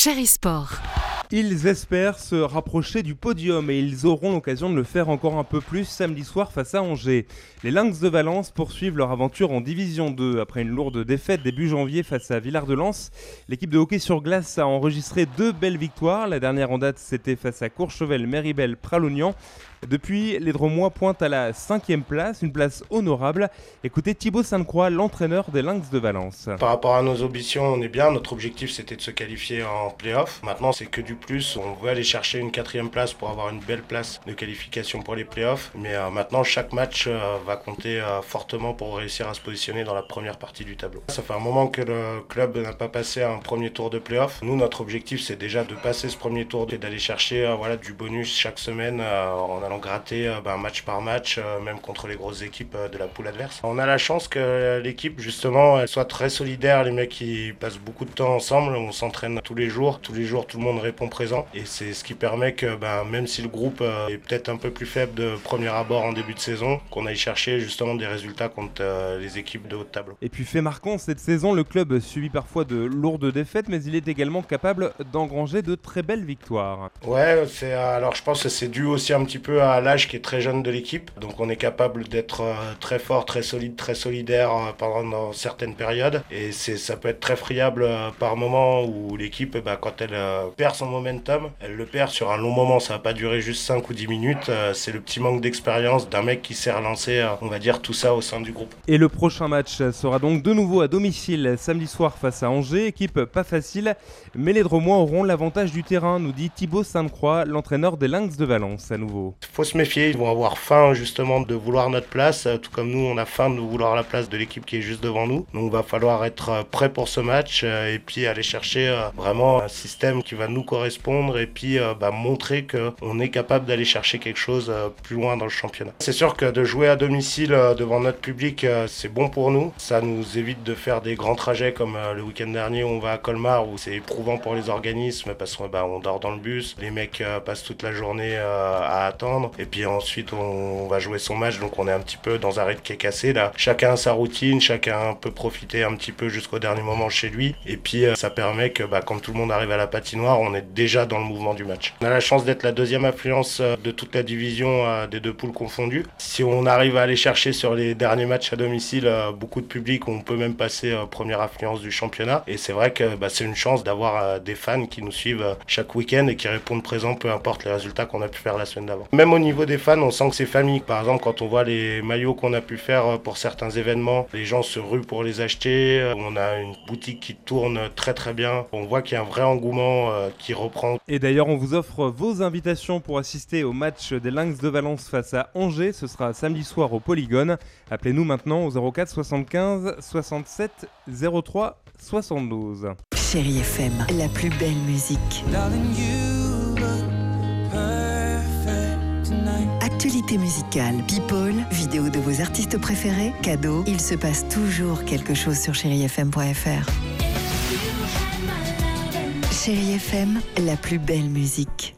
Chéri Sport. Ils espèrent se rapprocher du podium et ils auront l'occasion de le faire encore un peu plus samedi soir face à Angers. Les Lynx de Valence poursuivent leur aventure en Division 2. Après une lourde défaite début janvier face à Villard-de-Lans, l'équipe de hockey sur glace a enregistré 2 belles victoires. La dernière en date, c'était face à Courchevel, Méribel, Pralognan. Depuis, les Dromois pointent à la 5e place, une place honorable. Écoutez Thibaut Sainte-Croix, l'entraîneur des Lynx de Valence. Par rapport à nos ambitions, on est bien. Notre objectif, c'était de se qualifier en play-off. Maintenant, c'est que du plus. On veut aller chercher une 4e place pour avoir une belle place de qualification pour les play-offs. Mais maintenant, chaque match va compter fortement pour réussir à se positionner dans la première partie du tableau. Ça fait un moment que le club n'a pas passé un premier tour de play-off. Nous, notre objectif, c'est déjà de passer ce premier tour et d'aller chercher du bonus chaque semaine en allant gratter match par match, même contre les grosses équipes de la poule adverse. On a la chance que l'équipe, justement, elle soit très solidaire. Les mecs, ils passent beaucoup de temps ensemble. On s'entraîne tous les jours, tout le monde répond présent. Et c'est ce qui permet que, même si le groupe est peut-être un peu plus faible de premier abord en début de saison, qu'on aille chercher justement des résultats contre les équipes de haut de tableau. Et puis fait marquant, cette saison, le club subit parfois de lourdes défaites, mais il est également capable d'engranger de très belles victoires. Ouais, alors je pense que c'est dû aussi un petit peu à l'âge qui est très jeune de l'équipe. Donc on est capable d'être très fort, très solide, très solidaire pendant certaines périodes. Et ça peut être très friable par moment où l'équipe, quand elle perd son momentum, elle le perd sur un long moment. Ça va pas durer juste 5 ou 10 minutes. C'est le petit manque d'expérience d'un mec qui sait relancer, on va dire, tout ça au sein du groupe. Et le prochain match sera donc de nouveau à domicile samedi soir face à Angers. Équipe pas facile, mais les Dromois auront l'avantage du terrain, nous dit Thibaut Sainte-Croix, l'entraîneur des Lynx de Valence à nouveau. Faut se méfier, ils vont avoir faim justement de vouloir notre place, tout comme nous on a faim de vouloir la place de l'équipe qui est juste devant nous. Donc va falloir être prêt pour ce match et puis aller chercher vraiment un système qui va nous correspondre et puis montrer qu'on est capable d'aller chercher quelque chose plus loin dans le championnat. C'est sûr que de jouer à domicile devant notre public, c'est bon pour nous. Ça nous évite de faire des grands trajets comme le week-end dernier où on va à Colmar, où c'est éprouvant pour les organismes parce qu'on dort dans le bus, les mecs passent toute la journée à attendre et puis ensuite on va jouer son match, donc on est un petit peu dans un rythme qui est cassé là. Chacun a sa routine, chacun peut profiter un petit peu jusqu'au dernier moment chez lui et puis ça permet que quand tout le monde arrive à la patinoire, on est déjà dans le mouvement du match. On a la chance d'être la 2e affluence de toute la division des 2 poules confondues. Si on arrive à aller chercher sur les derniers matchs à domicile beaucoup de public, on peut même passer première affluence du championnat et c'est vrai que c'est une chance d'avoir des fans qui nous suivent chaque week-end et qui répondent présents peu importe les résultats qu'on a pu faire la semaine d'avant. Même au niveau des fans, on sent que c'est famille. Par exemple, quand on voit les maillots qu'on a pu faire pour certains événements, les gens se ruent pour les acheter. On a une boutique qui tourne très très bien. On voit qu'il y a un vrai engouement qui reprend. Et d'ailleurs, on vous offre vos invitations pour assister au match des Lynx de Valence face à Angers. Ce sera samedi soir au Polygone. Appelez-nous maintenant au 04 75 67 03 72. Chéri FM, la plus belle musique. Actualité musicale, people, vidéo de vos artistes préférés, cadeaux. Il se passe toujours quelque chose sur chérifm.fr. Chéri FM, la plus belle musique.